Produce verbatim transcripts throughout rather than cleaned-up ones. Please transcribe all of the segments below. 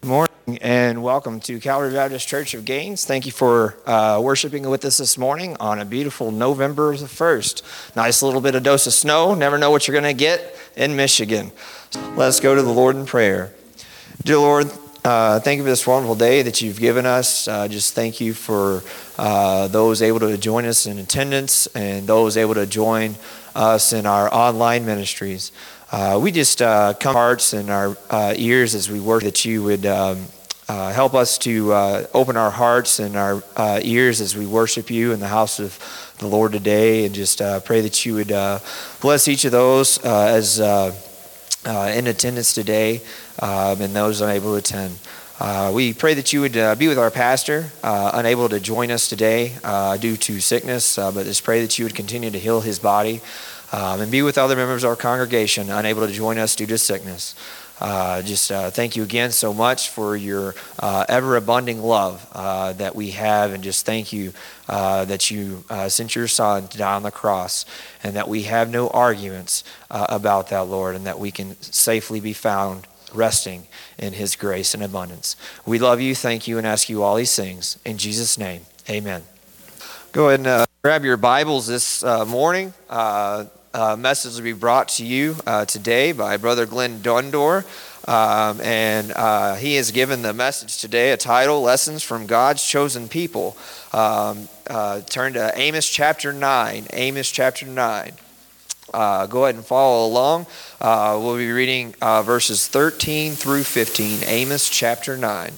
Good morning and welcome to Calvary Baptist Church of Gaines. Thank you for uh, worshiping with us this morning on a beautiful November the first. Nice little bit of dose of snow. Never know what you're going to get in Michigan. Let's go to the Lord in prayer. Dear Lord, uh, thank you for this wonderful day that you've given us. Uh, just thank you for uh, those able to join us in attendance and those able to join us in our online ministries. Uh, we just uh, come to our hearts and our uh, ears as we work, that you would um, uh, help us to uh, open our hearts and our uh, ears as we worship you in the house of the Lord today, and just uh, pray that you would uh, bless each of those uh, as uh, uh, in attendance today um, and those unable to attend. Uh, we pray that you would uh, be with our pastor, uh, unable to join us today uh, due to sickness, uh, but just pray that you would continue to heal his body. Um, and be with other members of our congregation unable to join us due to sickness. Uh, just uh, thank you again so much for your uh, ever-abundant love uh, that we have, and just thank you uh, that you uh, sent your son to die on the cross, and that we have no arguments uh, about that, Lord, and that we can safely be found resting in his grace and abundance. We love you, thank you, and ask you all these things. In Jesus' name, amen. Go ahead and uh, grab your Bibles this uh, morning. Uh, Uh, message will be brought to you uh, today by Brother Glenn Dundor, um, and uh, he has given the message today a title, Lessons from God's Chosen People. Um, uh, turn to Amos chapter nine, Amos chapter nine. Uh, go ahead and follow along. Uh, we'll be reading uh, verses thirteen through fifteen, Amos chapter nine.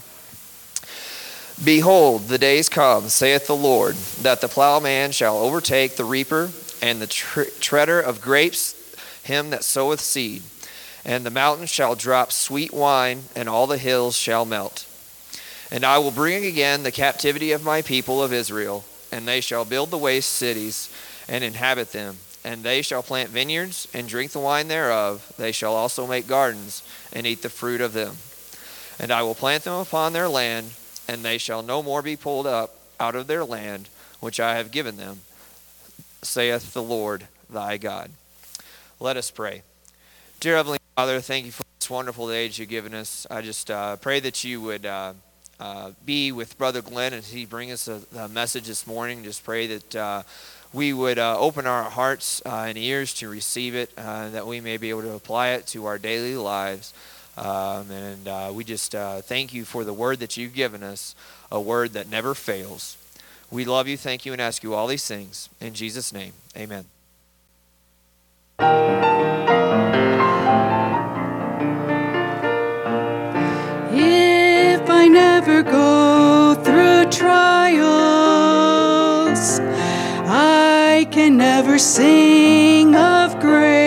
Behold, the days come, saith the Lord, that the plowman shall overtake the reaper, and the tre- treader of grapes him that soweth seed. And the mountains shall drop sweet wine, and all the hills shall melt. And I will bring again the captivity of my people of Israel, and they shall build the waste cities, and inhabit them. And they shall plant vineyards, and drink the wine thereof. They shall also make gardens, and eat the fruit of them. And I will plant them upon their land, and they shall no more be pulled up out of their land, which I have given them, saith the Lord thy God. Let us pray. Dear Heavenly Father, thank you for this wonderful day that you've given us. I just uh, pray that you would uh, uh, be with Brother Glenn as he brings us a, a message this morning. Just pray that uh, we would uh, open our hearts uh, and ears to receive it, uh, that we may be able to apply it to our daily lives. Um, and uh, we just uh, thank you for the word that you've given us, a word that never fails. We love you, thank you, and ask you all these things. In Jesus' name, amen. If I never go through trials, I can never sing of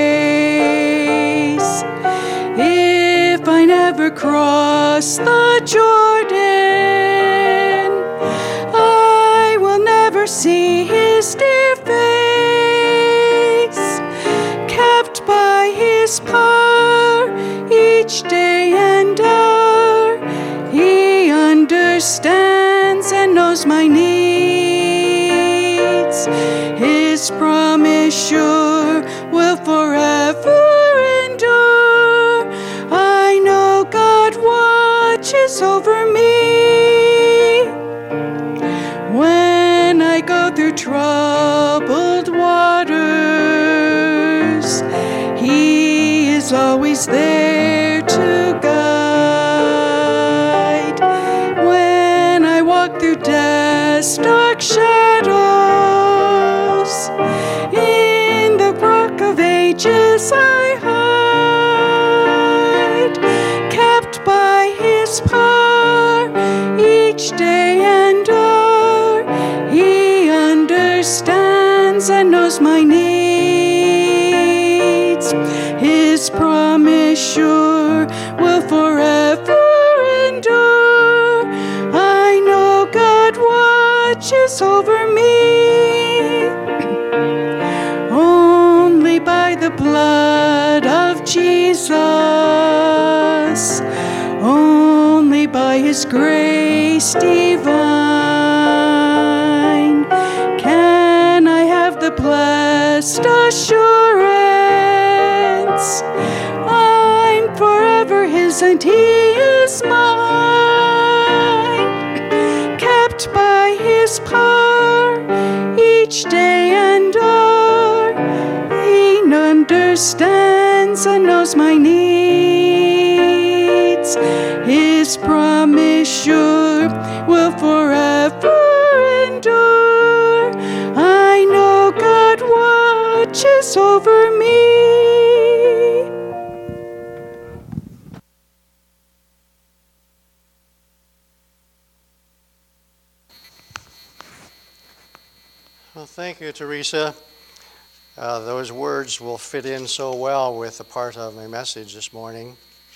grace. If I never cross the Jordan, see his dear face, kept by his power each day and hour. He understands and knows my needs. His promise sure will forever endure. I know God watches over me. When I go through troubled waters, he is always there to guide. When I walk through death's dark shadows, in the rock of ages I hide, kept by his power each day and hour. He understands and knows my needs. His promise sure will forever endure. I know God watches over me. Only by the blood of Jesus, only by his grace divine, can I have the blessed assurance I'm forever his lives and he is mine, kept by his power each day and hour. He understands and knows my needs. His promise sure will forever endure. I know God watches over me. Well, thank you, Teresa. Uh, those words will fit in so well with the part of my message this morning.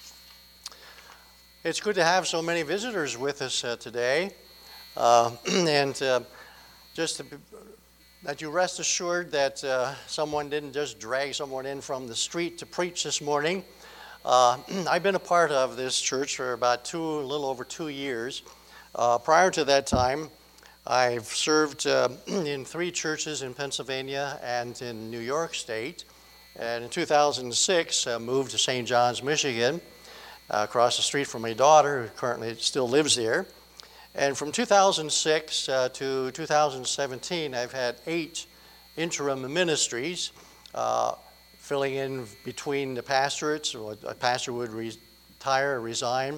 It's good to have so many visitors with us uh, today, uh, and uh, just to, that you rest assured that uh, someone didn't just drag someone in from the street to preach this morning. Uh, I've been a part of this church for about two, a little over two years. Uh, prior to that time, I've served uh, in three churches in Pennsylvania and in New York State. And in two thousand six, I uh, moved to Saint John's, Michigan, uh, across the street from my daughter, who currently still lives there. And from two thousand six uh, to two thousand seventeen, I've had eight interim ministries, uh, filling in between the pastorates. A pastor would retire or resign.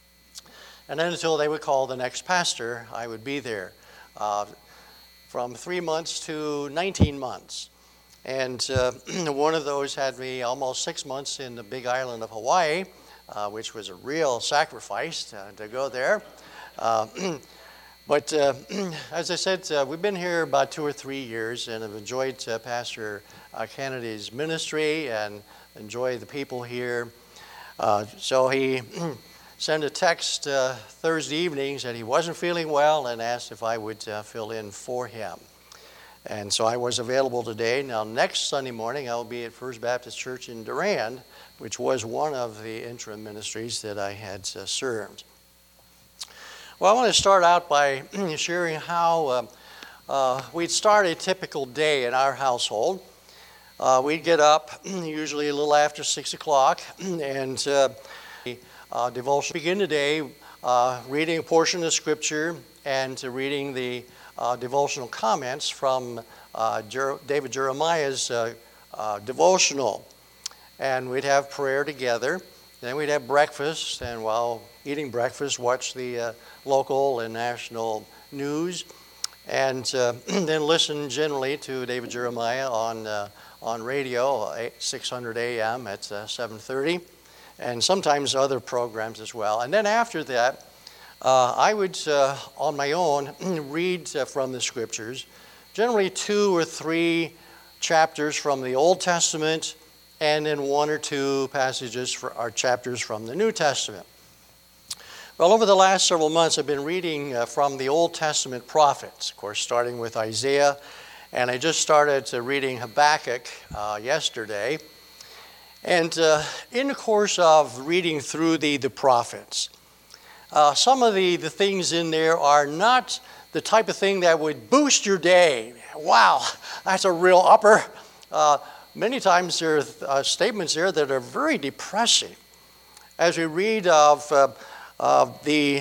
And then until they would call the next pastor, I would be there. Uh, from three months to nineteen months. And uh, one of those had me almost six months in the big island of Hawaii, uh, which was a real sacrifice to, to go there. Uh, but uh, as I said, uh, we've been here about two or three years and have enjoyed uh, Pastor uh, Kennedy's ministry and enjoy the people here. Uh, so he sent a text uh, Thursday evening, said he wasn't feeling well, and asked if I would uh, fill in for him. And so I was available today. Now, next Sunday morning, I'll be at First Baptist Church in Durand, which was one of the interim ministries that I had uh, served. Well, I want to start out by sharing how uh, uh, we'd start a typical day in our household. Uh, we'd get up usually a little after six o'clock, and uh, Uh, devotion. Begin today uh, reading a portion of Scripture and to reading the uh, devotional comments from uh, Jer- David Jeremiah's uh, uh, devotional. And we'd have prayer together. Then we'd have breakfast, and while eating breakfast, watch the uh, local and national news, and uh, then listen generally to David Jeremiah on uh, on radio, six hundred A M at uh, seven thirty. And sometimes other programs as well. And then after that, uh, I would, uh, on my own, read uh, from the Scriptures, generally two or three chapters from the Old Testament, and then one or two passages for our chapters from the New Testament. Well, over the last several months, I've been reading uh, from the Old Testament prophets, of course, starting with Isaiah, and I just started uh, reading Habakkuk uh, yesterday. And uh, in the course of reading through the, the prophets, uh, some of the, the things in there are not the type of thing that would boost your day. Wow, that's a real upper. Uh, many times there are uh, statements there that are very depressing. As we read of, uh, of the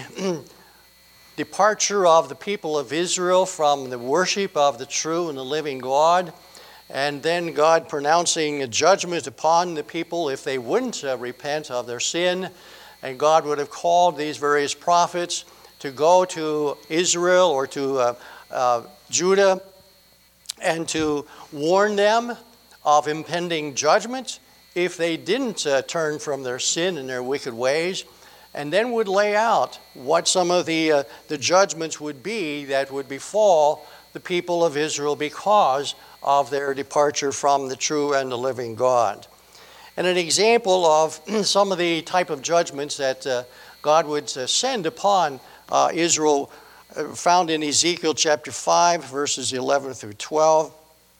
departure of the people of Israel from the worship of the true and the living God, and then God pronouncing a judgment upon the people if they wouldn't uh, repent of their sin. And God would have called these various prophets to go to Israel or to uh, uh, Judah and to warn them of impending judgment if they didn't uh, turn from their sin and their wicked ways, and then would lay out what some of the, uh, the judgments would be that would befall the people of Israel because of their departure from the true and the living God. And an example of some of the type of judgments that uh, God would uh, send upon uh, Israel uh, found in Ezekiel chapter five, verses eleven through twelve.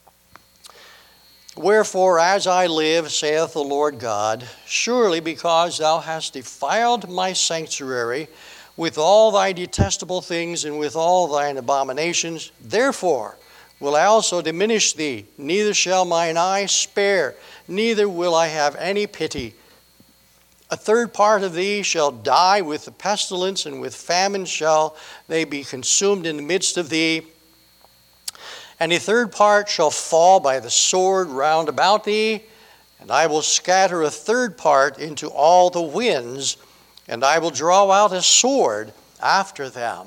Wherefore, as I live, saith the Lord God, surely because thou hast defiled my sanctuary with all thy detestable things and with all thine abominations, therefore will I also diminish thee, neither shall mine eye spare, neither will I have any pity A third part of thee shall die with the pestilence, and with famine shall they be consumed in the midst of thee. And a third part shall fall by the sword round about thee, and I will scatter a third part into all the winds, and I will draw out a sword after them.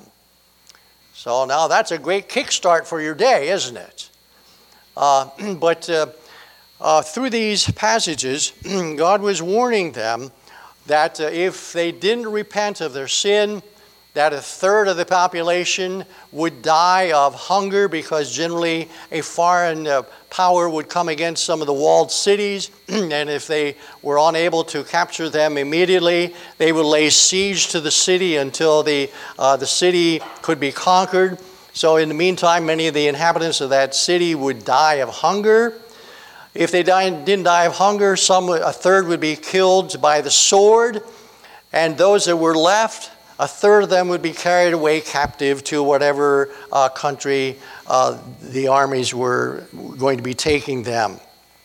So now that's a great kickstart for your day, isn't it? Uh, but uh, uh, through these passages, God was warning them that uh, if they didn't repent of their sin, that a third of the population would die of hunger, because generally a foreign uh, power would come against some of the walled cities, and if they were unable to capture them immediately, they would lay siege to the city until the, uh, the city could be conquered. So in the meantime, many of the inhabitants of that city would die of hunger. If they died, didn't die of hunger, some, a third would be killed by the sword, and those that were left, a third of them would be carried away captive to whatever uh, country uh, the armies were going to be taking them.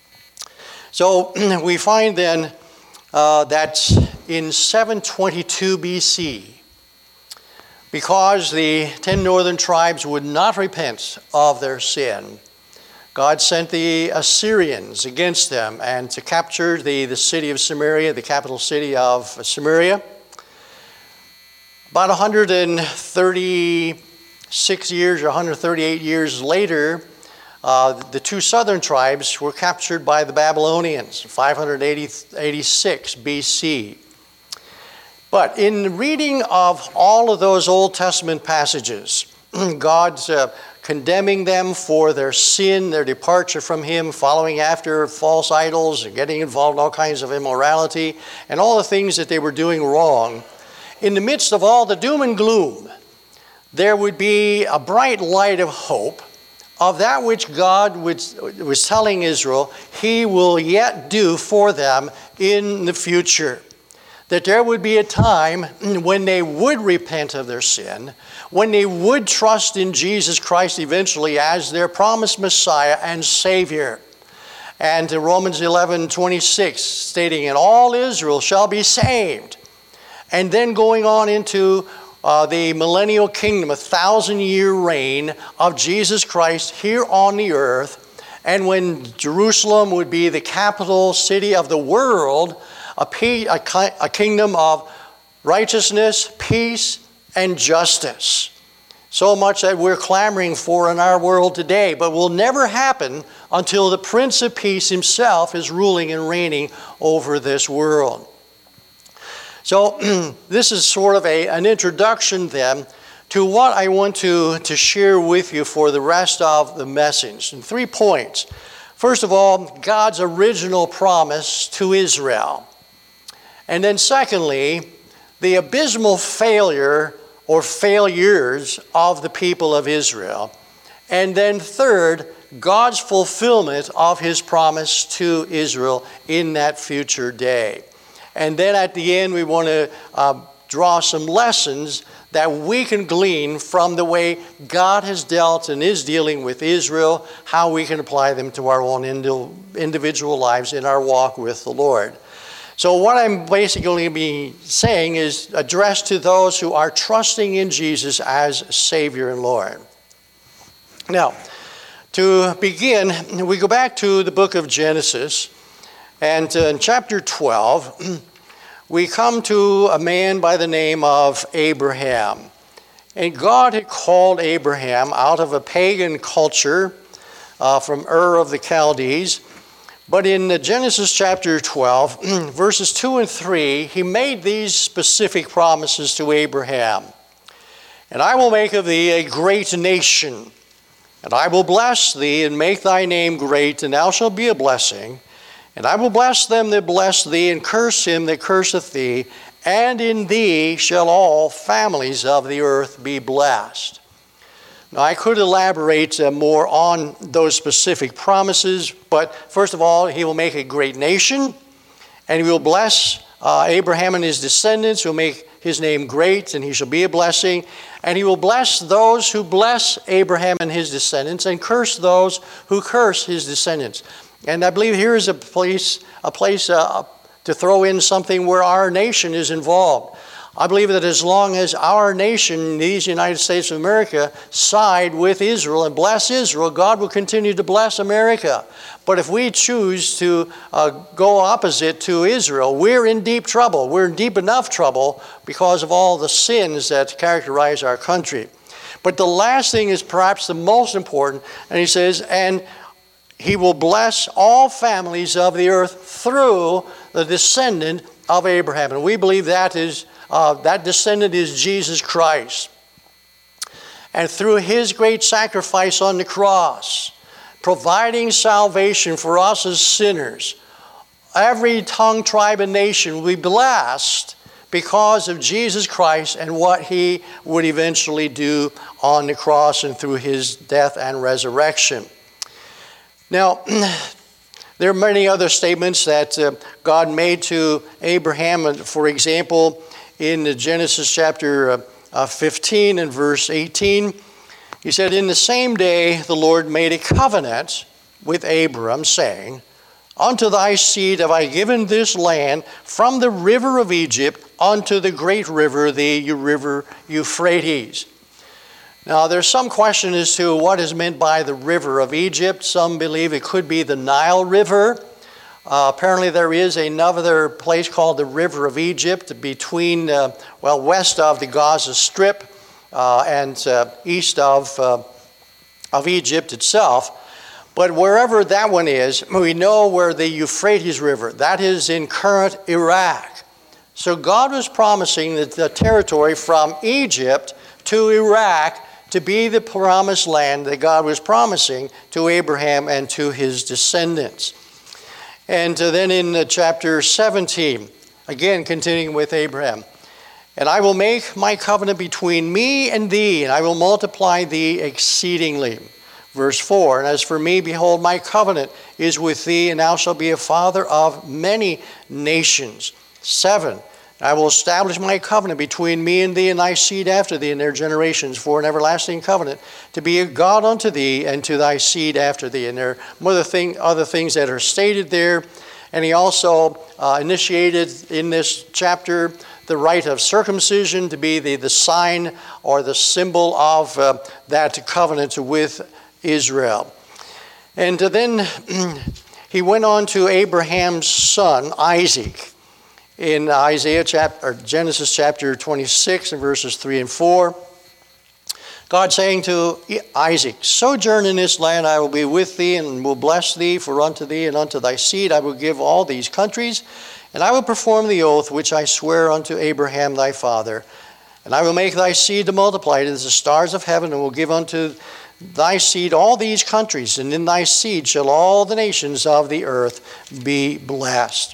So we find then uh, that in seven twenty-two B C, because the ten northern tribes would not repent of their sin, God sent the Assyrians against them and to capture the, the city of Samaria, the capital city of Samaria. About one hundred thirty-six years or one hundred thirty-eight years later, uh, the two southern tribes were captured by the Babylonians, five hundred eighty-six B C. But in reading of all of those Old Testament passages, God's uh, condemning them for their sin, their departure from Him, following after false idols, and getting involved in all kinds of immorality, and all the things that they were doing wrong. In the midst of all the doom and gloom, there would be a bright light of hope of that which God was, was telling Israel He will yet do for them in the future. That there would be a time when they would repent of their sin, when they would trust in Jesus Christ eventually as their promised Messiah and Savior. And Romans eleven twenty-six stating, and all Israel shall be saved. And then going on into uh, the millennial kingdom, a thousand-year reign of Jesus Christ here on the earth. And when Jerusalem would be the capital city of the world, a, pe- a, ki- a kingdom of righteousness, peace, and justice. So much that we're clamoring for in our world today, but will never happen until the Prince of Peace himself is ruling and reigning over this world. So this is sort of a, an introduction then to what I want to, to share with you for the rest of the message. In three points. First of all, God's original promise to Israel. And then secondly, the abysmal failure or failures of the people of Israel. And then third, God's fulfillment of His promise to Israel in that future day. And then at the end, we want to uh, draw some lessons that we can glean from the way God has dealt and is dealing with Israel, how we can apply them to our own individual lives in our walk with the Lord. So what I'm basically going to be saying is addressed to those who are trusting in Jesus as Savior and Lord. Now, to begin, we go back to the book of Genesis. And in chapter twelve, we come to a man by the name of Abraham. And God had called Abraham out of a pagan culture uh, from Ur of the Chaldees. But in Genesis chapter twelve, verses two and three, He made these specific promises to Abraham. And I will make of thee a great nation, and I will bless thee and make thy name great, and thou shalt be a blessing. And I will bless them that bless thee, and curse him that curseth thee, and in thee shall all families of the earth be blessed. Now, I could elaborate uh, more on those specific promises, but first of all, He will make a great nation, and He will bless uh, Abraham and his descendants. He will make His name great, and he shall be a blessing. And He will bless those who bless Abraham and his descendants, and curse those who curse his descendants. And I believe here is a place, a place uh, to to throw in something where our nation is involved. I believe that as long as our nation, these United States of America, side with Israel and bless Israel, God will continue to bless America. But if we choose to uh, go opposite to Israel, we're in deep trouble. We're in deep enough trouble because of all the sins that characterize our country. But the last thing is perhaps the most important, and he says, and he will bless all families of the earth through the descendant of Abraham. And we believe that is uh, that descendant is Jesus Christ. And through his great sacrifice on the cross, providing salvation for us as sinners, every tongue, tribe, and nation will be blessed because of Jesus Christ and what he would eventually do on the cross and through his death and resurrection. Now, there are many other statements that uh, God made to Abraham. For example, in Genesis chapter uh, uh, fifteen and verse eighteen, he said, "In the same day the Lord made a covenant with Abram, saying, Unto thy seed have I given this land from the river of Egypt unto the great river, the river Euphrates." Now, there's some question as to what is meant by the river of Egypt. Some believe it could be the Nile River. Uh, apparently, there is another place called the River of Egypt between, uh, well, west of the Gaza Strip uh, and uh, east of, uh, of Egypt itself. But wherever that one is, we know where the Euphrates River, that is in current Iraq. So God was promising that the territory from Egypt to Iraq to be the promised land that God was promising to Abraham and to his descendants. And uh, then in uh, chapter seventeen, again continuing with Abraham, "And I will make my covenant between me and thee, and I will multiply thee exceedingly." Verse four, "And as for me, behold, my covenant is with thee, and thou shalt be a father of many nations." Seven, "I will establish my covenant between me and thee and thy seed after thee and their generations for an everlasting covenant, to be a God unto thee and to thy seed after thee." And there are other, thing, other things that are stated there. And he also uh, initiated in this chapter the rite of circumcision to be the, the sign or the symbol of uh, that covenant with Israel. And then he went on to Abraham's son, Isaac. In Isaiah chapter, or Genesis chapter twenty-six and verses three and four, God saying to Isaac, "Sojourn in this land, I will be with thee and will bless thee, for unto thee and unto thy seed I will give all these countries, and I will perform the oath which I swear unto Abraham thy father. And I will make thy seed to multiply as the stars of heaven, and will give unto thy seed all these countries, and in thy seed shall all the nations of the earth be blessed."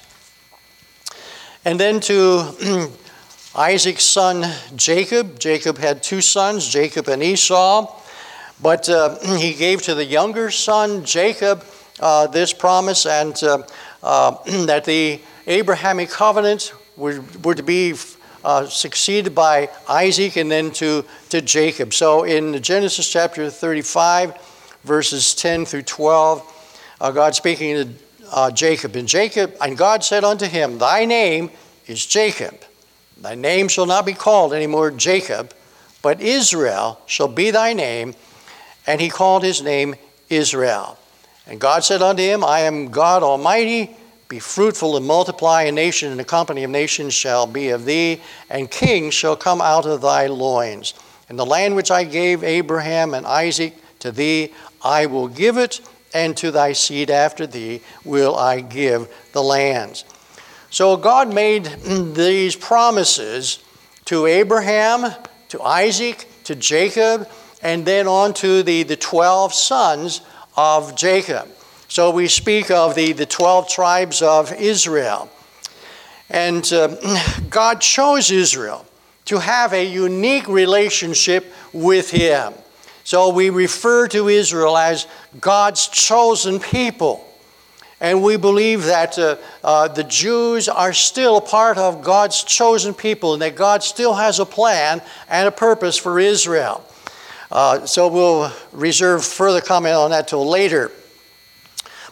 And then to Isaac's son Jacob. Jacob had two sons, Jacob and Esau. But uh, he gave to the younger son, Jacob, uh, this promise, and uh, uh, that the Abrahamic covenant were, were to be uh, succeeded by Isaac and then to, to Jacob. So in Genesis chapter thirty-five, verses ten through twelve, uh, God speaking to Uh, Jacob. And Jacob, and God said unto him, "Thy name is Jacob. Thy name shall not be called any more Jacob, but Israel shall be thy name." And he called his name Israel. And God said unto him, "I am God Almighty. Be fruitful and multiply. A nation and a company of nations shall be of thee, and kings shall come out of thy loins. And the land which I gave Abraham and Isaac to thee, I will give it, and to thy seed after thee will I give the lands." So God made these promises to Abraham, to Isaac, to Jacob, and then on to the, the twelve sons of Jacob. So we speak of the, the twelve tribes of Israel. And uh, God chose Israel to have a unique relationship with him. So we refer to Israel as God's chosen people. And we believe that uh, uh, the Jews are still a part of God's chosen people, and that God still has a plan and a purpose for Israel. Uh, so we'll reserve further comment on that till later.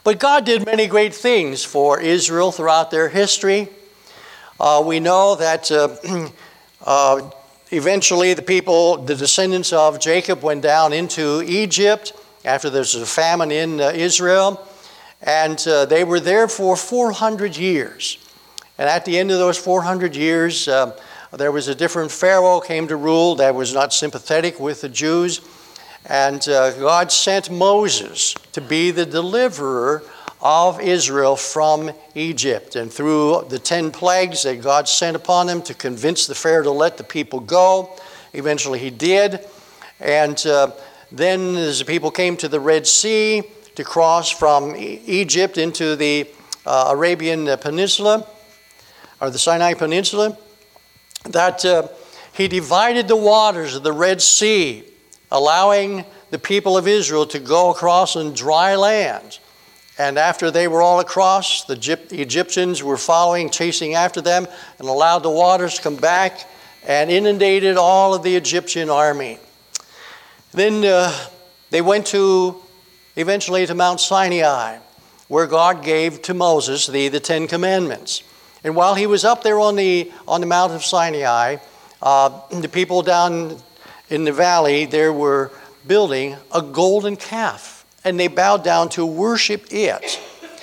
But God did many great things for Israel throughout their history. Uh, we know that uh, uh, eventually the people, the descendants of Jacob, went down into Egypt after there was a famine in uh, Israel. And uh, they were there for four hundred years. And at the end of those four hundred years, uh, there was a different Pharaoh came to rule that was not sympathetic with the Jews. And uh, God sent Moses to be the deliverer of Israel from Egypt. And through the ten plagues that God sent upon them to convince the Pharaoh to let the people go, eventually he did. And uh, then as the people came to the Red Sea to cross from e- Egypt into the uh, Arabian Peninsula, or the Sinai Peninsula, that uh, he divided the waters of the Red Sea, allowing the people of Israel to go across on dry land. And after they were all across, the Egyptians were following, chasing after them, and allowed the waters to come back and inundated all of the Egyptian army. Then uh, they went to, eventually to Mount Sinai, where God gave to Moses the, the Ten Commandments. And while he was up there on the, on the Mount of Sinai, uh, the people down in the valley there were building a golden calf. And they bowed down to worship it.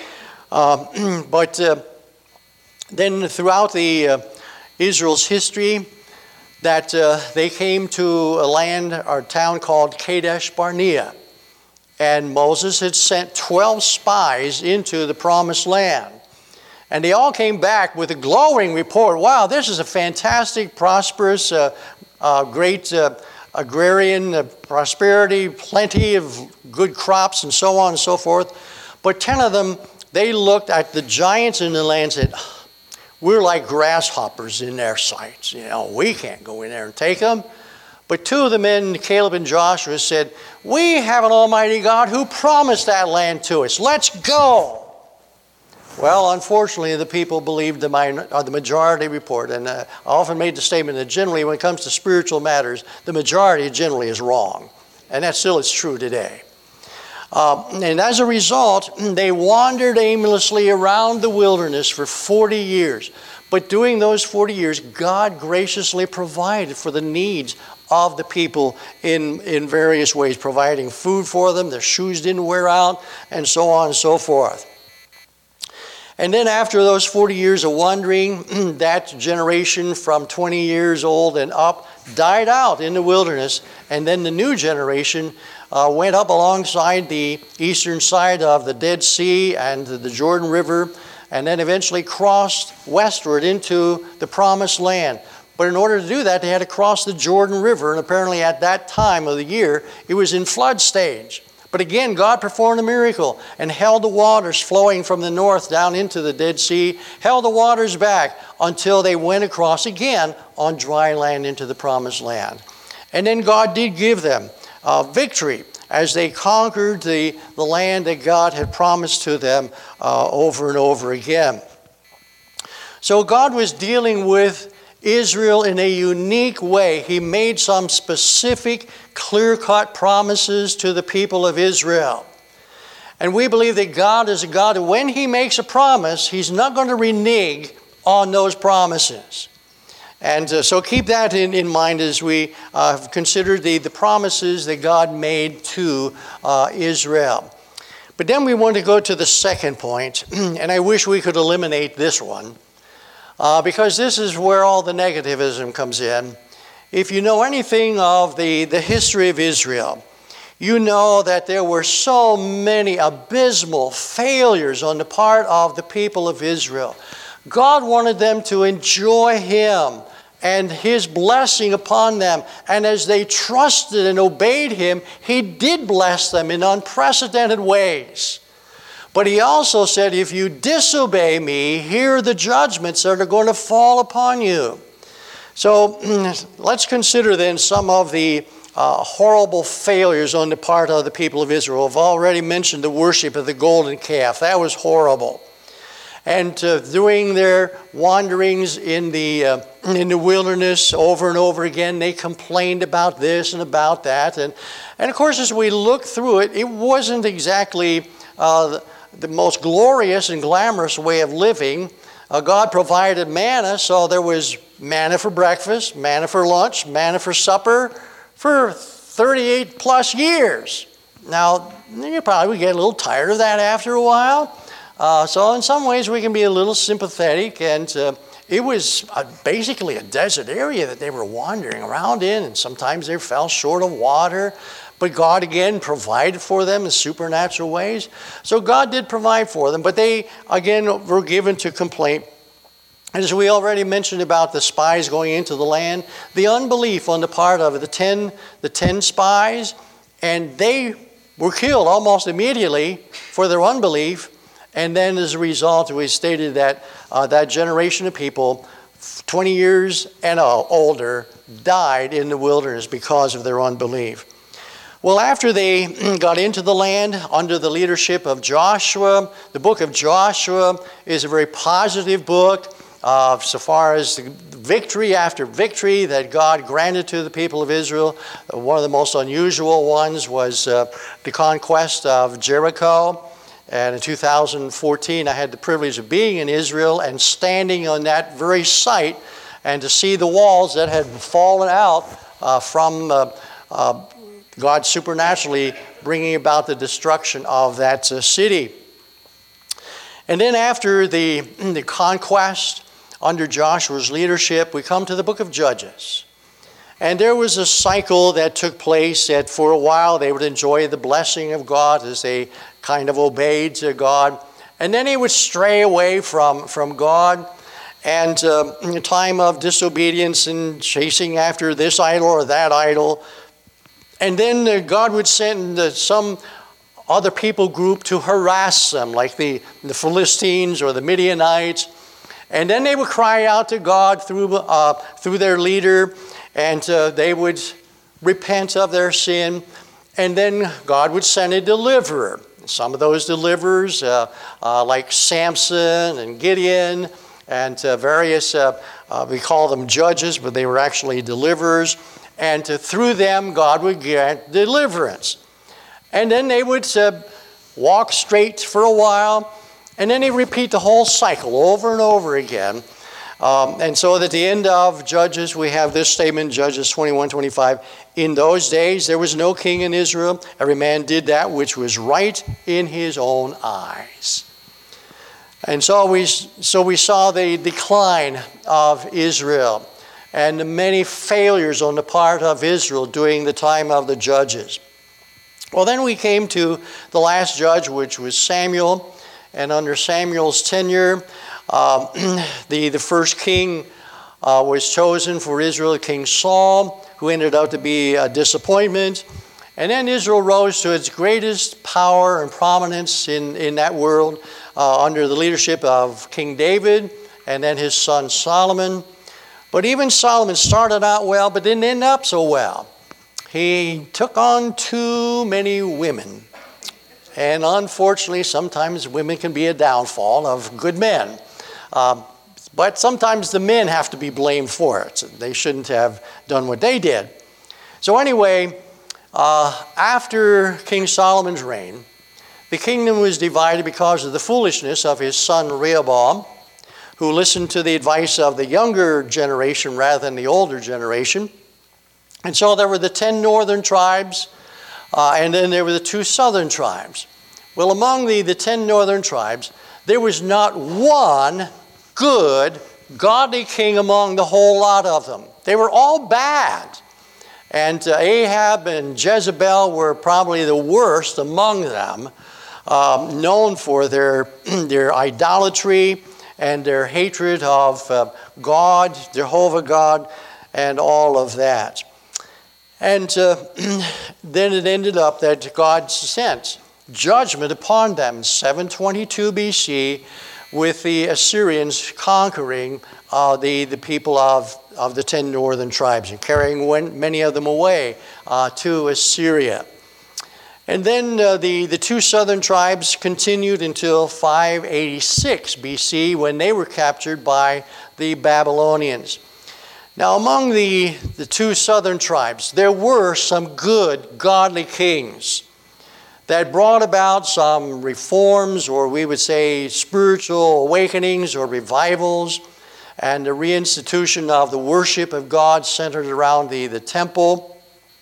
Uh, but uh, then throughout the uh, Israel's history, that uh, they came to a land or a town called Kadesh Barnea. And Moses had sent twelve spies into the promised land. And they all came back with a glowing report. Wow, this is a fantastic, prosperous, uh, uh, great uh, agrarian uh, prosperity, plenty of good crops and so on and so forth. But ten of them, they looked at the giants in the land and said, we're like grasshoppers in their sights. You know, we can't go in there and take them. But two of the men, Caleb and Joshua, said, we have an almighty God who promised that land to us. Let's go. Well, unfortunately, the people believed the, minor, or the majority report. And uh, I often made the statement that generally when it comes to spiritual matters, the majority generally is wrong. And that still is true today. Uh, and as a result, they wandered aimlessly around the wilderness for forty years. But during those forty years, God graciously provided for the needs of the people in, in various ways, providing food for them, their shoes didn't wear out, and so on and so forth. And then after those forty years of wandering, that generation from twenty years old and up died out in the wilderness. And then the new generation uh, went up alongside the eastern side of the Dead Sea and the Jordan River, and then eventually crossed westward into the Promised Land. But in order to do that, they had to cross the Jordan River, and apparently at that time of the year, it was in flood stage. But again, God performed a miracle and held the waters flowing from the north down into the Dead Sea, held the waters back until they went across again on dry land into the Promised Land. And then God did give them uh, victory as they conquered the, the land that God had promised to them uh, over and over again. So God was dealing with Israel in a unique way. He made some specific, clear-cut promises to the people of Israel. And we believe that God is a God who, when He makes a promise, He's not going to renege on those promises. And uh, so keep that in, in mind as we uh, consider the, the promises that God made to uh, Israel. But then we want to go to the second point, and I wish we could eliminate this one. Uh, because this is where all the negativism comes in. If you know anything of the, the history of Israel, you know that there were so many abysmal failures on the part of the people of Israel. God wanted them to enjoy Him and His blessing upon them. And as they trusted and obeyed Him, He did bless them in unprecedented ways. But He also said, if you disobey me, here are the judgments that are going to fall upon you. So let's consider then some of the uh, horrible failures on the part of the people of Israel. I've already mentioned the worship of the golden calf. That was horrible. And uh, during their wanderings in the, uh, in the wilderness over and over again, they complained about this and about that. And, and of course, as we look through it, it wasn't exactly Uh, the most glorious and glamorous way of living. Uh, God provided manna, so there was manna for breakfast, manna for lunch, manna for supper for thirty-eight plus years. Now, you probably would get a little tired of that after a while. Uh, so in some ways we can be a little sympathetic, and uh, it was uh, basically a desert area that they were wandering around in, and sometimes they fell short of water. But God, again, provided for them in supernatural ways. So God did provide for them, but they, again, were given to complaint. As we already mentioned about the spies going into the land, the unbelief on the part of the ten, the ten spies, and they were killed almost immediately for their unbelief. And then as a result, we stated that uh, that generation of people, twenty years and uh, older, died in the wilderness because of their unbelief. Well, after they got into the land under the leadership of Joshua, the book of Joshua is a very positive book uh, so far as the victory after victory that God granted to the people of Israel. Uh, one of the most unusual ones was uh, the conquest of Jericho. And in two thousand fourteen, I had the privilege of being in Israel and standing on that very site and to see the walls that had fallen out uh, from uh, uh, God supernaturally bringing about the destruction of that uh, city. And then after the, the conquest under Joshua's leadership, we come to the book of Judges. And there was a cycle that took place that for a while they would enjoy the blessing of God as they kind of obeyed to God. And then they would stray away from, from God. And uh, in a time of disobedience and chasing after this idol or that idol. And then uh, God would send uh, some other people group to harass them, like the, the Philistines or the Midianites. And then they would cry out to God through, uh, through their leader, and uh, they would repent of their sin. And then God would send a deliverer. Some of those deliverers, uh, uh, like Samson and Gideon, and uh, various, uh, uh, we call them judges, but they were actually deliverers. And uh, through them, God would grant deliverance. And then they would uh, walk straight for a while, and then they repeat the whole cycle over and over again. Um, and so at the end of Judges, we have this statement, Judges twenty-one twenty-five. In those days, there was no king in Israel. Every man did that which was right in his own eyes. And so we, so we saw the decline of Israel and the many failures on the part of Israel during the time of the judges. Well, then we came to the last judge, which was Samuel. And under Samuel's tenure, uh, the, the first king uh, was chosen for Israel, King Saul, who ended up to be a disappointment. And then Israel rose to its greatest power and prominence in, in that world uh, under the leadership of King David and then his son Solomon. But even Solomon started out well, but didn't end up so well. He took on too many women. And unfortunately, sometimes women can be a downfall of good men. Um, but sometimes the men have to be blamed for it. They shouldn't have done what they did. So anyway, uh, after King Solomon's reign, the kingdom was divided because of the foolishness of his son Rehoboam, who listened to the advice of the younger generation rather than the older generation. And so there were the ten northern tribes, uh, and then there were the two southern tribes. Well, among the, the ten northern tribes, there was not one good, godly king among the whole lot of them. They were all bad. And uh, Ahab and Jezebel were probably the worst among them, um, known for their, their idolatry and their hatred of uh, God, Jehovah God, and all of that. And uh, then it ended up that God sent judgment upon them in seven twenty-two B C with the Assyrians conquering uh, the, the people of, of the ten northern tribes and carrying one, many of them away uh, to Assyria. And then uh, the, the two southern tribes continued until five eighty-six B C when they were captured by the Babylonians. Now, among the, the two southern tribes, there were some good, godly kings. that brought about some reforms, or we would say spiritual awakenings or revivals, and the reinstitution of the worship of God centered around the, the temple.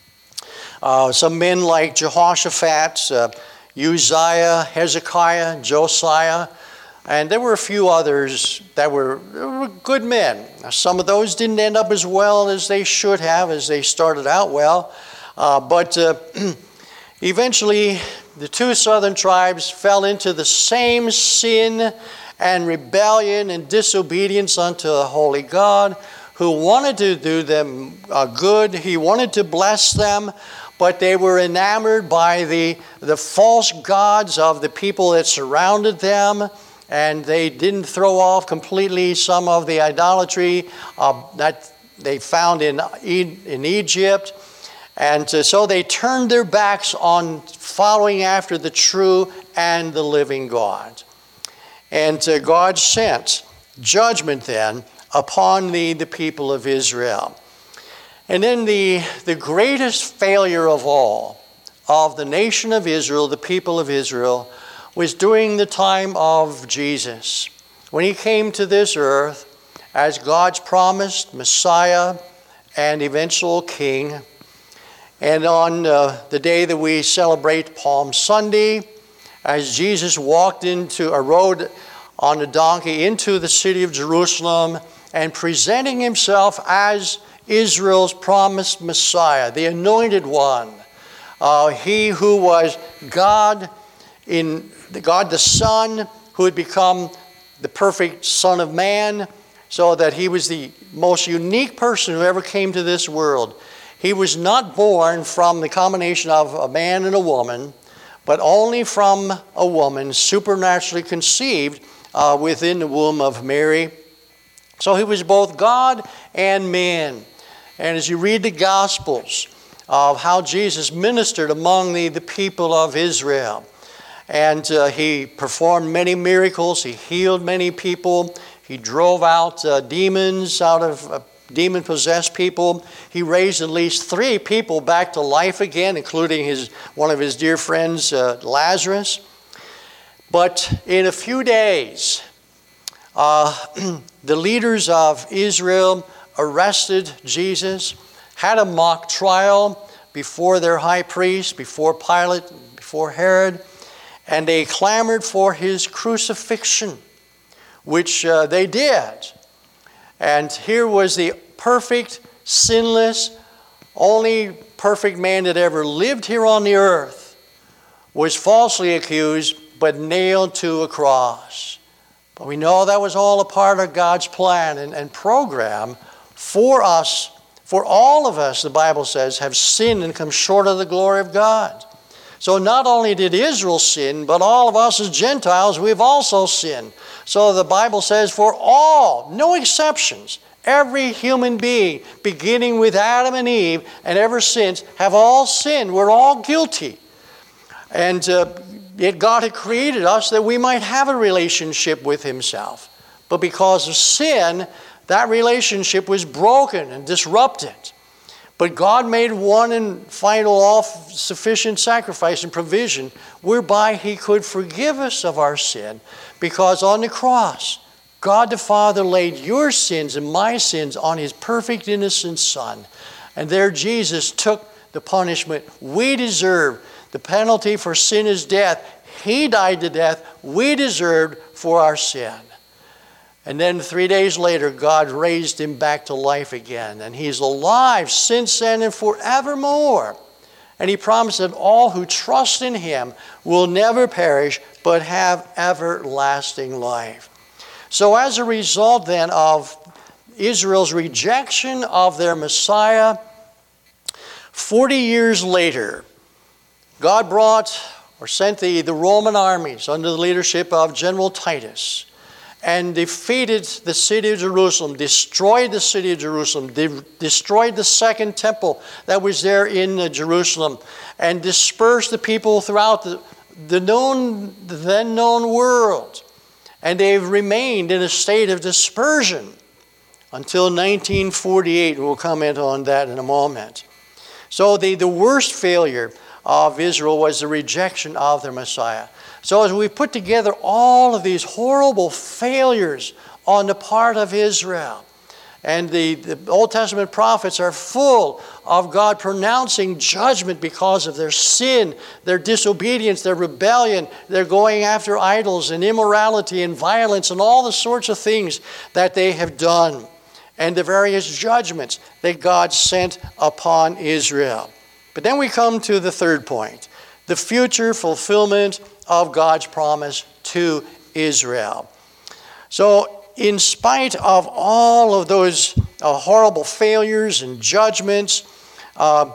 Uh, some men like Jehoshaphat, uh, Uzziah, Hezekiah, Josiah, and there were a few others that were, were good men. Now, some of those didn't end up as well as they should have, as they started out well. Uh, but uh, eventually, the two southern tribes fell into the same sin and rebellion and disobedience unto the holy God, who wanted to do them uh, good. He wanted to bless them, but they were enamored by the, the false gods of the people that surrounded them, and they didn't throw off completely some of the idolatry uh, that they found in, in Egypt. And uh, so they turned their backs on following after the true and the living God. And uh, God sent judgment then upon the, the people of Israel. And then the, the greatest failure of all of the nation of Israel, the people of Israel, was during the time of Jesus, when he came to this earth as God's promised Messiah and eventual King. And on uh, the day that we celebrate Palm Sunday, as Jesus walked into a road on a donkey into the city of Jerusalem and presenting himself as Israel's promised Messiah, the anointed one, uh, he who was God in the God the Son, who had become the perfect Son of Man, so that he was the most unique person who ever came to this world. He was not born from the combination of a man and a woman, but only from a woman supernaturally conceived uh, within the womb of Mary. So he was both God and man. And as you read the Gospels of how Jesus ministered among the, the people of Israel, and uh, he performed many miracles, he healed many people, he drove out uh, demons out of uh, demon-possessed people. He raised at least three people back to life again, including his one of his dear friends, uh, Lazarus. But in a few days, uh, the leaders of Israel arrested Jesus, had a mock trial before their high priest, before Pilate, before Herod, and they clamored for his crucifixion, which uh, they did. And here was the perfect, sinless, only perfect man that ever lived here on the earth, was falsely accused, but nailed to a cross. But we know that was all a part of God's plan and, and program for us, for all of us, the Bible says, have sinned and come short of the glory of God. So not only did Israel sin, but all of us as Gentiles, we've also sinned. So the Bible says for all, no exceptions, every human being, beginning with Adam and Eve, and ever since, have all sinned. We're all guilty. And uh, yet God had created us that we might have a relationship with himself. But because of sin, that relationship was broken and disrupted. But God made one and final all-sufficient sacrifice and provision whereby he could forgive us of our sin, because on the cross, God the Father laid your sins and my sins on his perfect innocent Son. And there Jesus took the punishment we deserve. The penalty for sin is death. He died to death we deserved for our sin. And then three days later, God raised him back to life again. And he's alive since then and forevermore. And he promised that all who trust in him will never perish, but have everlasting life. So as a result then of Israel's rejection of their Messiah, forty years later, God brought or sent the, the Roman armies under the leadership of General Titus, and defeated the city of Jerusalem, destroyed the city of Jerusalem, de- destroyed the second temple that was there in uh, Jerusalem, and dispersed the people throughout the, the known, the then known world. And they've remained in a state of dispersion until nineteen forty-eight. We'll comment on that in a moment. So the, the worst failure of Israel was the rejection of their Messiah. So as we put together all of these horrible failures on the part of Israel, and the, the Old Testament prophets are full of God pronouncing judgment because of their sin, their disobedience, their rebellion, their going after idols and immorality and violence and all the sorts of things that they have done, and the various judgments that God sent upon Israel. But then we come to the third point, the future fulfillment of God's promise to Israel. So, in spite of all of those uh, horrible failures and judgments, uh,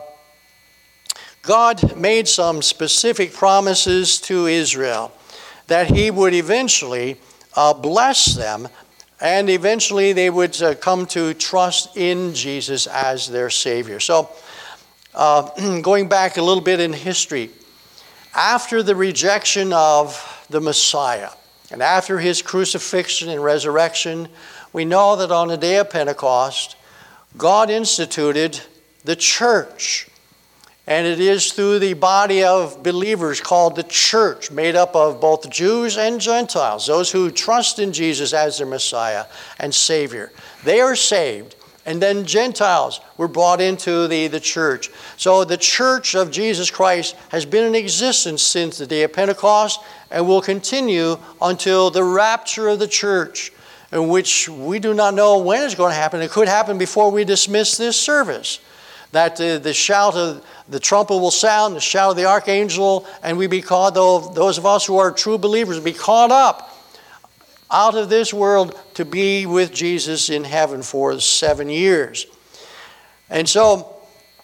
God made some specific promises to Israel that he would eventually uh, bless them, and eventually they would uh, come to trust in Jesus as their Savior. So, uh, going back a little bit in history, after the rejection of the Messiah, and after his crucifixion and resurrection, we know that on the day of Pentecost, God instituted the church. And it is through the body of believers called the church, made up of both Jews and Gentiles, those who trust in Jesus as their Messiah and Savior. They are saved. And then Gentiles were brought into the, the church. So the church of Jesus Christ has been in existence since the day of Pentecost and will continue until the rapture of the church, in which we do not know when it's going to happen. It could happen before we dismiss this service. That uh, the shout of the trumpet will sound, the shout of the archangel, and we be caught, though, those of us who are true believers, be caught up out of this world to be with Jesus in heaven for seven years. And so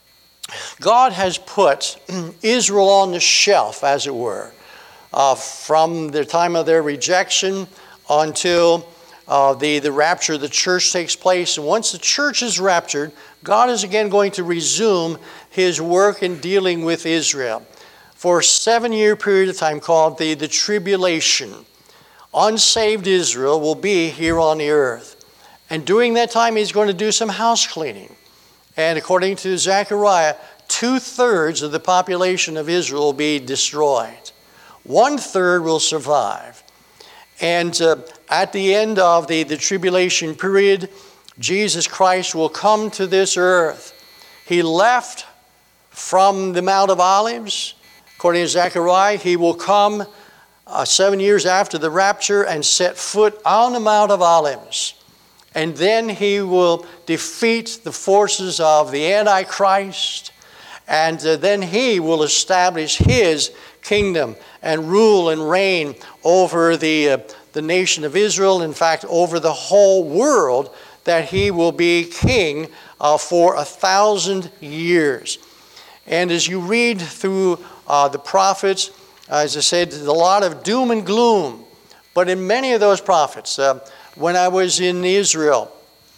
God has put Israel on the shelf, as it were, uh, from the time of their rejection until uh, the, the rapture of the church takes place. And once the church is raptured, God is again going to resume his work in dealing with Israel for a seven-year period of time called the, the tribulation. Unsaved Israel will be here on the earth. And during that time, he's going to do some house cleaning. And according to Zechariah, two-thirds of the population of Israel will be destroyed. One-third will survive. And uh, at the end of the, the tribulation period, Jesus Christ will come to this earth. He left from the Mount of Olives. According to Zechariah, he will come Uh, seven years after the rapture and set foot on the Mount of Olives. And then he will defeat the forces of the Antichrist. And uh, then he will establish his kingdom and rule and reign over the, uh, the nation of Israel. In fact, over the whole world, that he will be king uh, for a thousand years. And as you read through uh, the prophets, as I said, there's a lot of doom and gloom. But in many of those prophets, uh, when I was in Israel,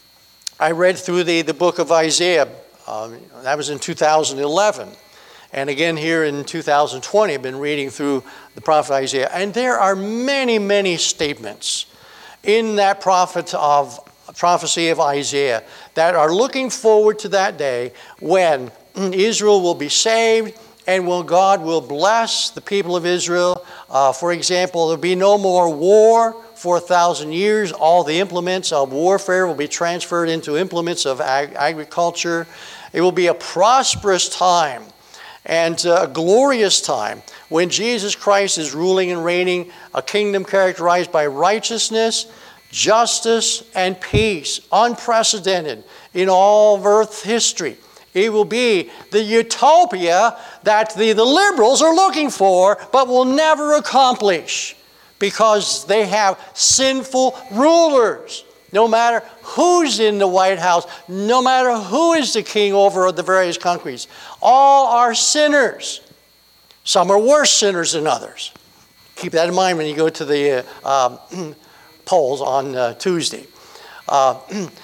I read through the, the book of Isaiah. Uh, that was in two thousand eleven. And again here in two thousand twenty, I've been reading through the prophet Isaiah. And there are many, many statements in that prophet of prophecy of Isaiah that are looking forward to that day when Israel will be saved, and will God will bless the people of Israel. Uh, for example, there will be no more war for a thousand years. All the implements of warfare will be transferred into implements of ag- agriculture. It will be a prosperous time and uh, a glorious time when Jesus Christ is ruling and reigning, a kingdom characterized by righteousness, justice, and peace, unprecedented in all of earth history. It will be the utopia that the, the liberals are looking for but will never accomplish because they have sinful rulers. No matter who's in the White House, no matter who is the king over the various countries, all are sinners. Some are worse sinners than others. Keep that in mind when you go to the uh, um, polls on uh, Tuesday. Uh,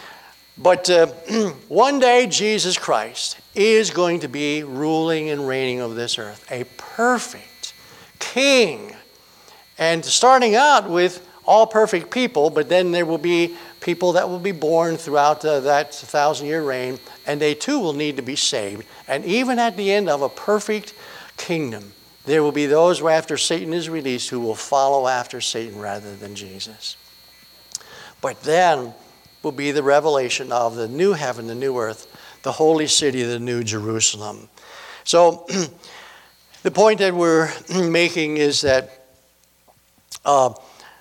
But uh, one day, Jesus Christ is going to be ruling and reigning over this earth, a perfect king. And starting out with all perfect people, but then there will be people that will be born throughout uh, that thousand-year reign, and they too will need to be saved. And even at the end of a perfect kingdom, there will be those who after Satan is released who will follow after Satan rather than Jesus. But then will be the revelation of the new heaven, the new earth, the holy city, the new Jerusalem. So the point that we're making is that uh,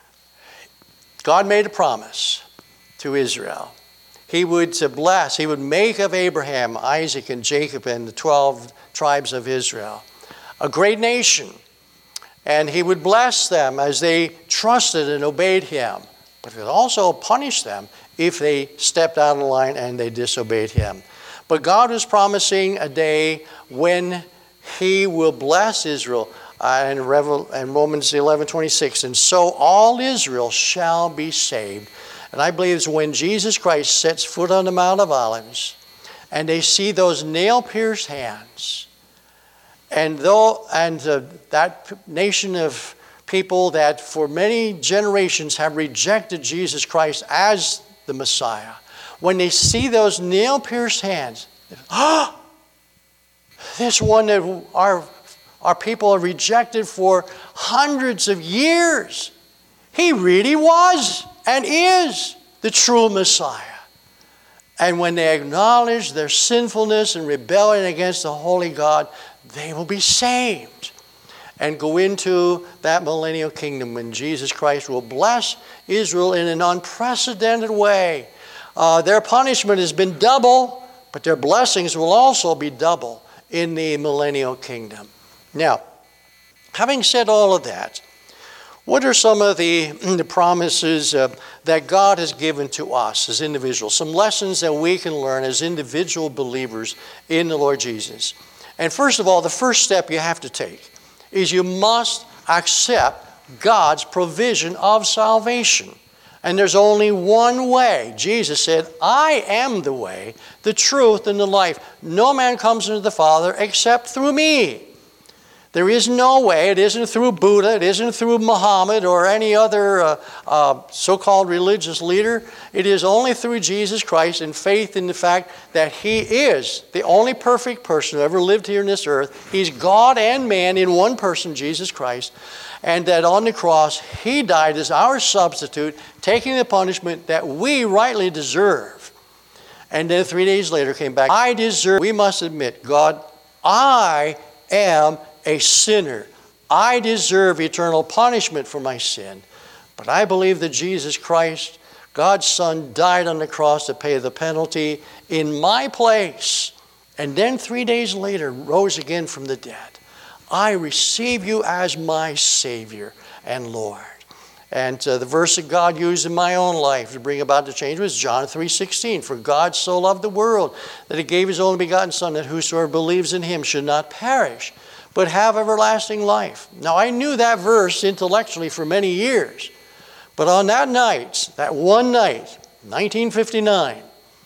God made a promise to Israel. He would to bless, he would make of Abraham, Isaac, and Jacob and the twelve tribes of Israel a great nation. And he would bless them as they trusted and obeyed him. But he would also punish them if they stepped out of line and they disobeyed him. But God was promising a day when he will bless Israel. Uh, in, Revel- in Romans eleven twenty-six, and so all Israel shall be saved. And I believe it's when Jesus Christ sets foot on the Mount of Olives and they see those nail-pierced hands, and though and uh, that nation of people that for many generations have rejected Jesus Christ as the Messiah, when they see those nail-pierced hands, ah, this one that our Our people are rejected for hundreds of years. He really was and is the true Messiah. And when they acknowledge their sinfulness and rebellion against the holy God, they will be saved and go into that millennial kingdom when Jesus Christ will bless Israel in an unprecedented way. Uh, their punishment has been double, but their blessings will also be double in the millennial kingdom. Now, having said all of that, what are some of the, the promises uh, that God has given to us as individuals? Some lessons that we can learn as individual believers in the Lord Jesus. And first of all, the first step you have to take is you must accept God's provision of salvation. And there's only one way. Jesus said, I am the way, the truth, and the life. No man comes into the Father except through me. There is no way. It isn't through Buddha. It isn't through Muhammad or any other uh, uh, so-called religious leader. It is only through Jesus Christ and faith in the fact that he is the only perfect person who ever lived here on this earth. He's God and man in one person, Jesus Christ. And that on the cross, he died as our substitute, taking the punishment that we rightly deserve. And then three days later came back. I deserve, we must admit, God, I am a sinner. I deserve eternal punishment for my sin. But I believe that Jesus Christ, God's Son, died on the cross to pay the penalty in my place. And then three days later rose again from the dead. I receive you as my Savior and Lord. And uh, the verse that God used in my own life to bring about the change was John three sixteen. For God so loved the world that he gave his only begotten Son, that whosoever believes in him should not perish, but have everlasting life. Now, I knew that verse intellectually for many years. But on that night, that one night, nineteen fifty-nine,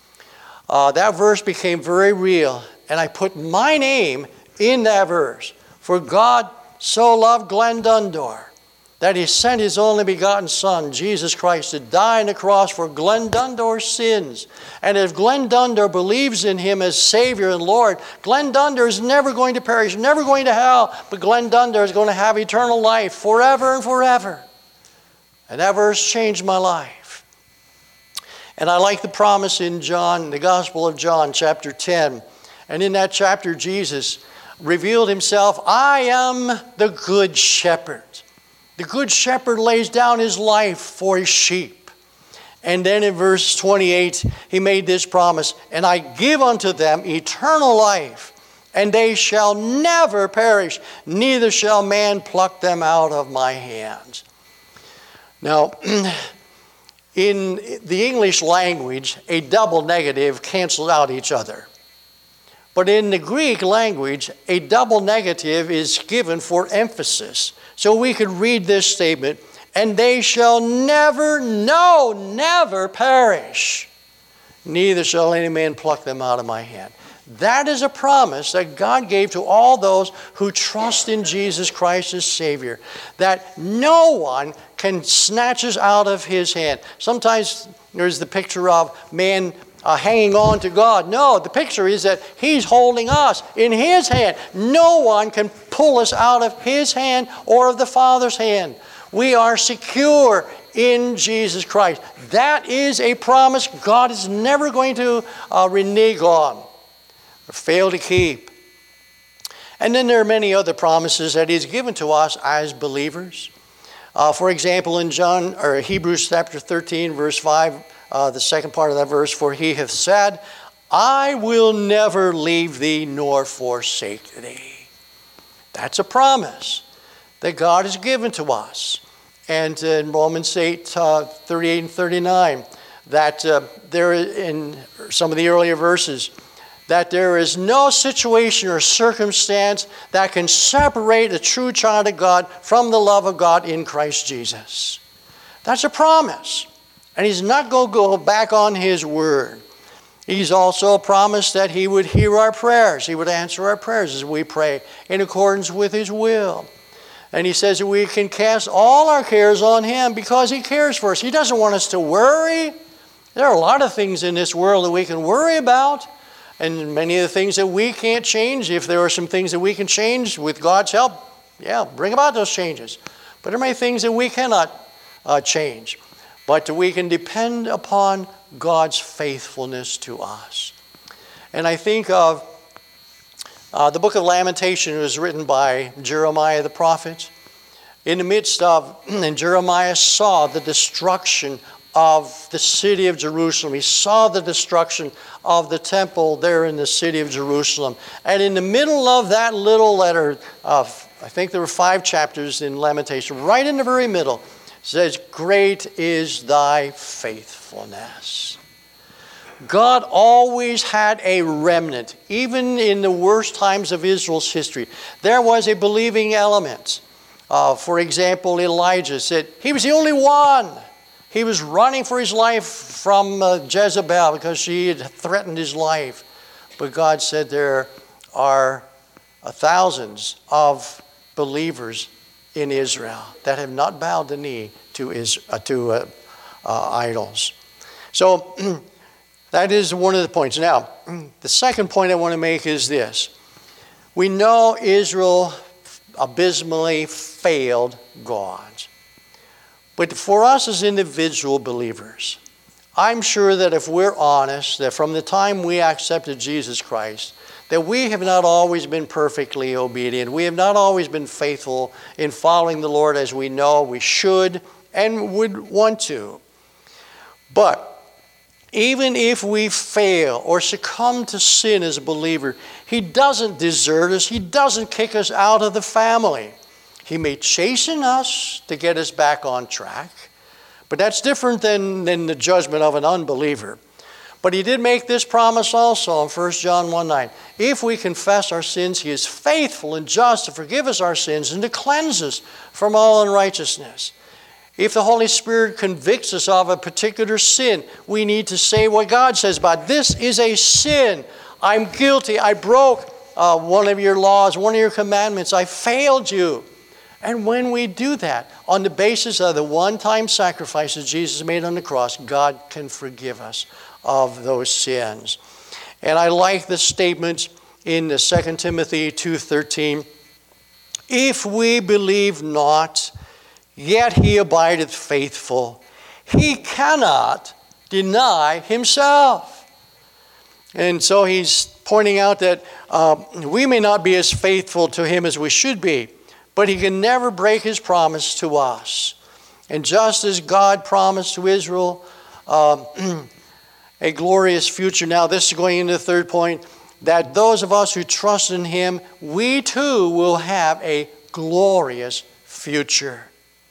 uh, that verse became very real. And I put my name in that verse. For God so loved Glen Dundor that he sent his only begotten Son, Jesus Christ, to die on the cross for Glen Dundor's sins. And if Glen Dundor believes in him as Savior and Lord, Glen Dundor is never going to perish, never going to hell, but Glen Dundor is going to have eternal life forever and forever. And that verse changed my life. And I like the promise in John, the Gospel of John, chapter ten. And in that chapter, Jesus revealed himself, I am the good shepherd. The good shepherd lays down his life for his sheep. And then in verse twenty-eight, he made this promise, and I give unto them eternal life, and they shall never perish, neither shall man pluck them out of my hands. Now, in the English language, a double negative cancels out each other. But in the Greek language, a double negative is given for emphasis. So we could read this statement, and they shall never, no, never perish, neither shall any man pluck them out of my hand. That is a promise that God gave to all those who trust in Jesus Christ as Savior, that no one can snatch us out of his hand. Sometimes there's the picture of man uh, hanging on to God. No, the picture is that He's holding us in His hand. No one can pull us out of His hand or of the Father's hand. We are secure in Jesus Christ. That is a promise God is never going to uh, renege on or fail to keep. And then there are many other promises that He's given to us as believers. Uh, for example, in John or Hebrews chapter thirteen, verse five, uh, the second part of that verse, for He hath said, I will never leave thee nor forsake thee. That's a promise that God has given to us. And in Romans eight, uh, thirty-eight and thirty-nine, that uh, there in some of the earlier verses, that there is no situation or circumstance that can separate a true child of God from the love of God in Christ Jesus. That's a promise. And He's not going to go back on His word. He's also promised that He would hear our prayers. He would answer our prayers as we pray in accordance with His will. And He says that we can cast all our cares on Him because He cares for us. He doesn't want us to worry. There are a lot of things in this world that we can worry about. And many of the things that we can't change, if there are some things that we can change with God's help, yeah, bring about those changes. But there are many things that we cannot uh, change. But we can depend upon God's faithfulness to us. And I think of uh, the book of Lamentation was written by Jeremiah the prophet. In the midst of, and Jeremiah saw the destruction of the city of Jerusalem. He saw the destruction of the temple there in the city of Jerusalem. And in the middle of that little letter, of, I think there were five chapters in Lamentation, right in the very middle, says, great is thy faithfulness. God always had a remnant. Even in the worst times of Israel's history, there was a believing element. Uh, for example, Elijah said he was the only one. He was running for his life from uh, Jezebel because she had threatened his life. But God said there are uh, thousands of believers in Israel that have not bowed the knee to, is, uh, to uh, uh, idols. So that is one of the points. Now, the second point I want to make is this. We know Israel abysmally failed God. But for us as individual believers, I'm sure that if we're honest, that from the time we accepted Jesus Christ, that we have not always been perfectly obedient. We have not always been faithful in following the Lord as we know we should and would want to. But even if we fail or succumb to sin as a believer, He doesn't desert us. He doesn't kick us out of the family. He may chasten us to get us back on track, but that's different than, than the judgment of an unbeliever. But He did make this promise also in First John one nine. If we confess our sins, He is faithful and just to forgive us our sins and to cleanse us from all unrighteousness. If the Holy Spirit convicts us of a particular sin, we need to say what God says about it. This is a sin. I'm guilty. I broke uh, one of your laws, one of your commandments. I failed you. And when we do that, on the basis of the one-time sacrifice that Jesus made on the cross, God can forgive us of those sins. And I like the statement in the Second Timothy two thirteen. If we believe not, yet He abideth faithful. He cannot deny Himself. And so he's pointing out that uh, we may not be as faithful to Him as we should be, but He can never break His promise to us. And just as God promised to Israel uh, a glorious future, now this is going into the third point, that those of us who trust in Him, we too will have a glorious future.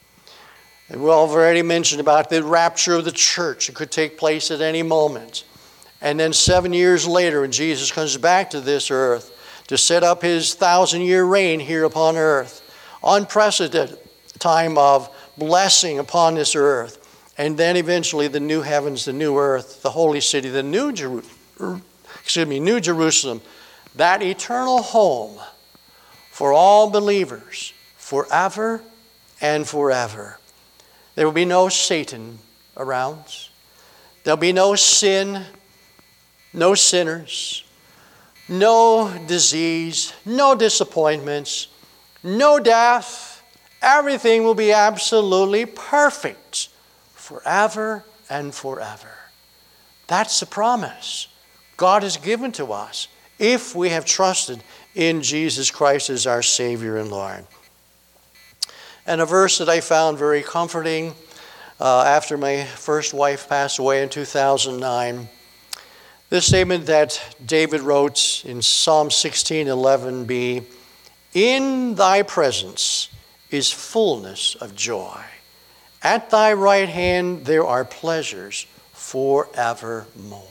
And we've already mentioned about the rapture of the church. It could take place at any moment. And then seven years later, when Jesus comes back to this earth to set up His thousand-year reign here upon earth, unprecedented time of blessing upon this earth. And then eventually the new heavens, the new earth, the holy city, the new, Jeru- excuse me, new Jerusalem, that eternal home for all believers forever and forever. There will be no Satan around. There'll be no sin. no sinners, no disease, no disappointments, no death. Everything will be absolutely perfect forever and forever. That's the promise God has given to us if we have trusted in Jesus Christ as our Savior and Lord. And a verse that I found very comforting uh, after my first wife passed away in two thousand nine. This statement that David wrote in Psalm sixteen eleven b, "In thy presence is fullness of joy. At thy right hand there are pleasures forevermore."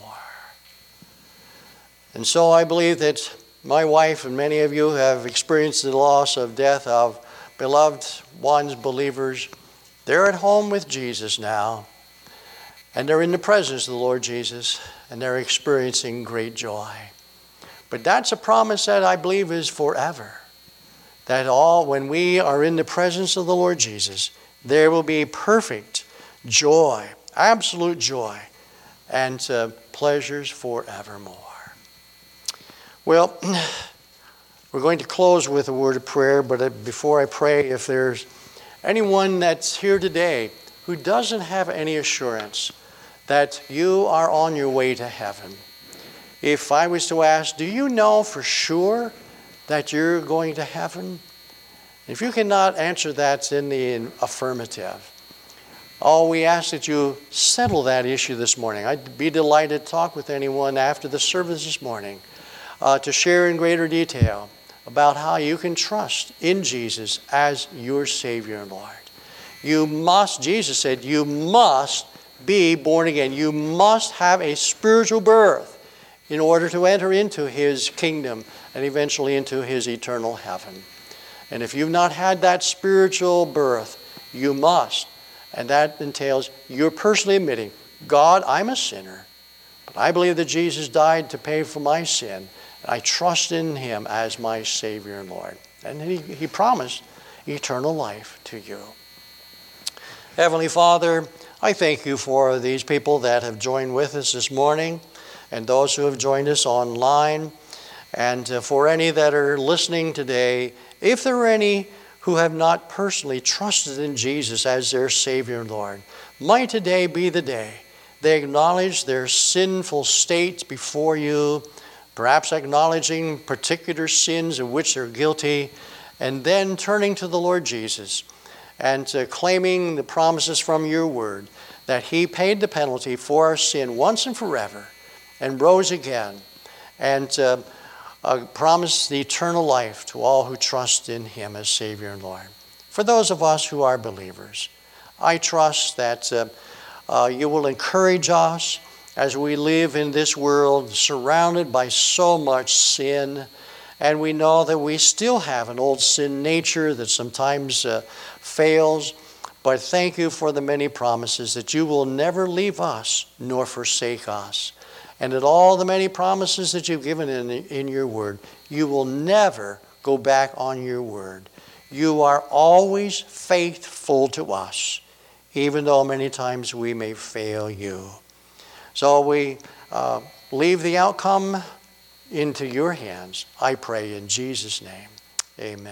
And so I believe that my wife and many of you have experienced the loss of death of beloved ones, believers. They're at home with Jesus now, and they're in the presence of the Lord Jesus, and they're experiencing great joy. But that's a promise that I believe is forever. That all, when we are in the presence of the Lord Jesus, there will be perfect joy, absolute joy, and uh, pleasures forevermore. Well, we're going to close with a word of prayer, but before I pray, if there's anyone that's here today who doesn't have any assurance that you are on your way to heaven, if I was to ask, do you know for sure that you're going to heaven? If you cannot answer that in the affirmative, oh, we ask that you settle that issue this morning. I'd be delighted to talk with anyone after the service this morning uh, to share in greater detail about how you can trust in Jesus as your Savior and Lord. You must, Jesus said, you must be born again. You must have a spiritual birth in order to enter into His kingdom and eventually into His eternal heaven. And if you've not had that spiritual birth, you must. And that entails you're personally admitting, God, I'm a sinner, but I believe that Jesus died to pay for my sin. I trust in Him as my Savior and Lord. And He, he promised eternal life to you. Heavenly Father, I thank you for these people that have joined with us this morning and those who have joined us online. And uh, for any that are listening today, if there are any who have not personally trusted in Jesus as their Savior and Lord, might today be the day they acknowledge their sinful state before you, perhaps acknowledging particular sins of which they're guilty, and then turning to the Lord Jesus and uh, claiming the promises from your word that He paid the penalty for our sin once and forever and rose again and uh, uh, promised the eternal life to all who trust in Him as Savior and Lord. For those of us who are believers, I trust that uh, uh, you will encourage us as we live in this world surrounded by so much sin, and we know that we still have an old sin nature that sometimes uh, fails, but thank you for the many promises that you will never leave us nor forsake us, and that all the many promises that you've given in, in your word, you will never go back on your word. You are always faithful to us, even though many times we may fail you. So we uh, leave the outcome into your hands, I pray in Jesus' name. Amen.